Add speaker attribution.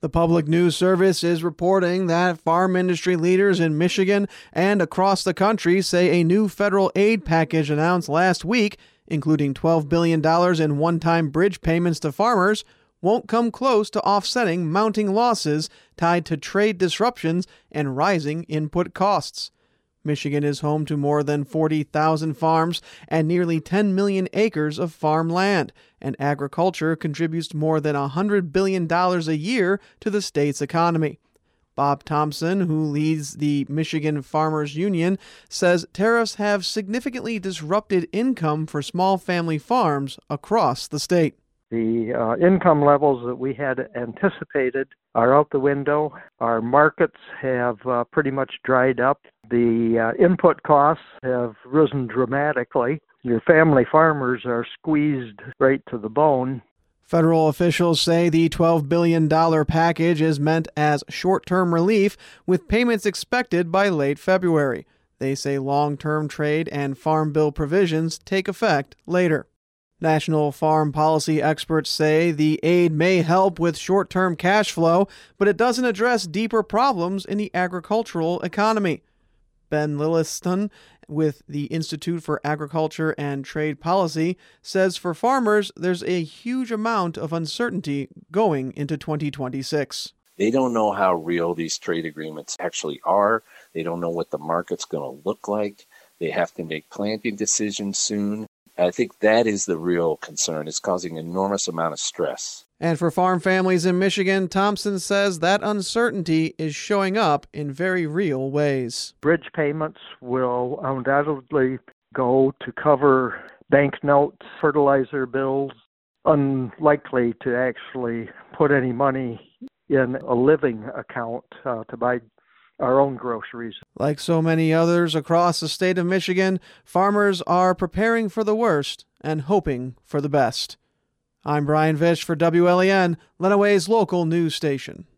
Speaker 1: The Public News Service is reporting that farm industry leaders in Michigan and across the country say a new federal aid package announced last week, including $12 billion in one-time bridge payments to farmers, won't come close to offsetting mounting losses tied to trade disruptions and rising input costs. Michigan is home to more than 40,000 farms and nearly 10 million acres of farm land, and agriculture contributes more than $100 billion a year to the state's economy. Bob Thompson, who leads the Michigan Farmers Union, says tariffs have significantly disrupted income for small family farms across the state.
Speaker 2: The income levels that we had anticipated are out the window. Our markets have pretty much dried up. The input costs have risen dramatically. Your family farmers are squeezed right to the bone.
Speaker 1: Federal officials say the $12 billion package is meant as short-term relief, with payments expected by late February. They say long-term trade and farm bill provisions take effect later. National farm policy experts say the aid may help with short-term cash flow, but it doesn't address deeper problems in the agricultural economy. Ben Lilliston with the Institute for Agriculture and Trade Policy says for farmers, there's a huge amount of uncertainty going into 2026.
Speaker 3: They don't know how real these trade agreements actually are. They don't know what the market's going to look like. They have to make planting decisions soon. I think that is the real concern. It's causing an enormous amount of stress.
Speaker 1: And for farm families in Michigan, Thompson says that uncertainty is showing up in very real ways.
Speaker 2: Bridge payments will undoubtedly go to cover bank notes, fertilizer bills, unlikely to actually put any money in a living account to buy our own groceries.
Speaker 1: Like so many others across the state of Michigan, farmers are preparing for the worst and hoping for the best. I'm Brian Vish for WLEN, Lenawee's local news station.